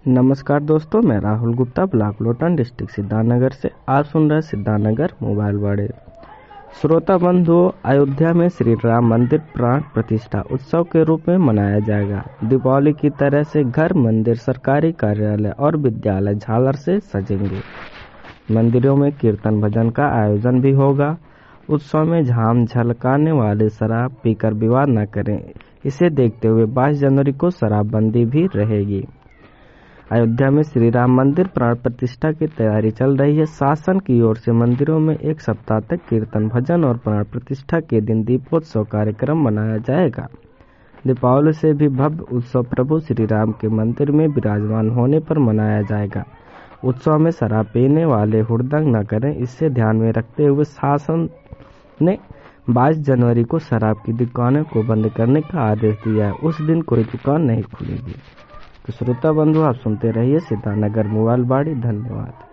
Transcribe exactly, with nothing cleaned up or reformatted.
नमस्कार दोस्तों, मैं राहुल गुप्ता ब्लॉक लोटन डिस्ट्रिक्ट सिद्धार्थनगर से। आप सुन रहे हैं सिद्धार्थनगर मोबाइल वाड़े। श्रोता बंधुओं, अयोध्या में श्री राम मंदिर प्राण प्रतिष्ठा उत्सव के रूप में मनाया जाएगा। दीपावली की तरह से घर, मंदिर, सरकारी कार्यालय और विद्यालय झालर से सजेंगे। मंदिरों में कीर्तन भजन का आयोजन भी होगा। उत्सव में झाम झलकाने वाले शराब पीकर विवाद न करें, इसे देखते हुए बाईस जनवरी को शराबबंदी भी रहेगी। अयोध्या में श्री राम मंदिर प्राण प्रतिष्ठा की तैयारी चल रही है। शासन की ओर से मंदिरों में एक सप्ताह तक कीर्तन भजन और प्राण प्रतिष्ठा के दिन दीपोत्सव कार्यक्रम मनाया जाएगा। दीपावली से भी भव्य उत्सव प्रभु श्री राम के मंदिर में विराजमान होने पर मनाया जाएगा। उत्सव में शराब पीने वाले हुड़दंग न करें, इसे ध्यान में रखते हुए शासन ने बाईस जनवरी को शराब की दुकानों को बंद करने का आदेश दिया है। उस दिन कोई दुकान नहीं खुलेगी। तो श्रोता बंधु, आप सुनते रहिए सिद्धार्थनगर मोबाइल वाड़ी। धन्यवाद।